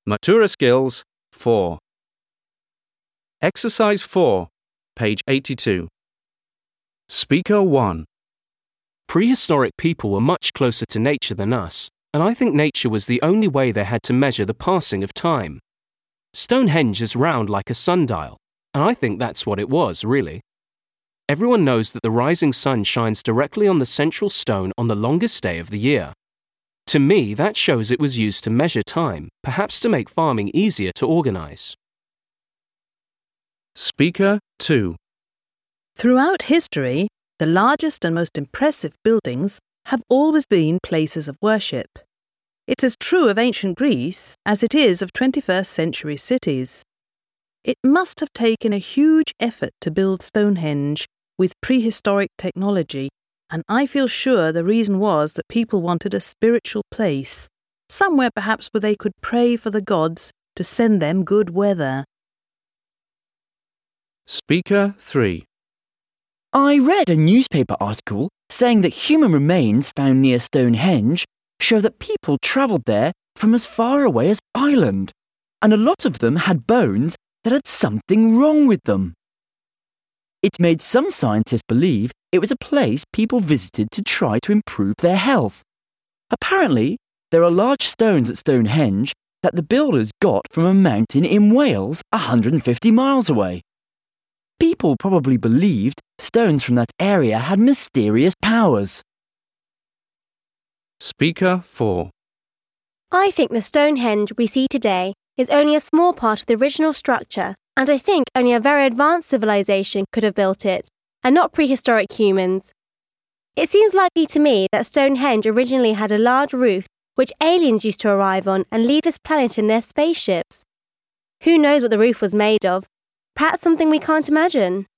Matura Skills 4. Exercise 4, page 82. Speaker 1. Prehistoric people were much closer to nature than us, and I think nature was the only way they had to measure the passing of time. Stonehenge is round like a sundial, and I think that's what it was, really. Everyone knows that the rising sun shines directly on the central stone on the longest day of the year. To me, that shows it was used to measure time, perhaps to make farming easier to organize. Speaker 2. Throughout history, the largest and most impressive buildings have always been places of worship. It's as true of ancient Greece as it is of 21st century cities. It must have taken a huge effort to build Stonehenge with prehistoric technology, and I feel sure the reason was that people wanted a spiritual place, somewhere perhaps where they could pray for the gods to send them good weather. Speaker 3. I read a newspaper article saying that human remains found near Stonehenge show that people travelled there from as far away as Ireland, and a lot of them had bones that had something wrong with them. It made some scientists believe it was a place people visited to try to improve their health. Apparently, there are large stones at Stonehenge that the builders got from a mountain in Wales 150 miles away. People probably believed stones from that area had mysterious powers. Speaker 4. I think the Stonehenge we see today is only a small part of the original structure, and I think only a very advanced civilization could have built it, and not prehistoric humans. It seems likely to me that Stonehenge originally had a large roof which aliens used to arrive on and leave this planet in their spaceships. Who knows what the roof was made of? Perhaps something we can't imagine.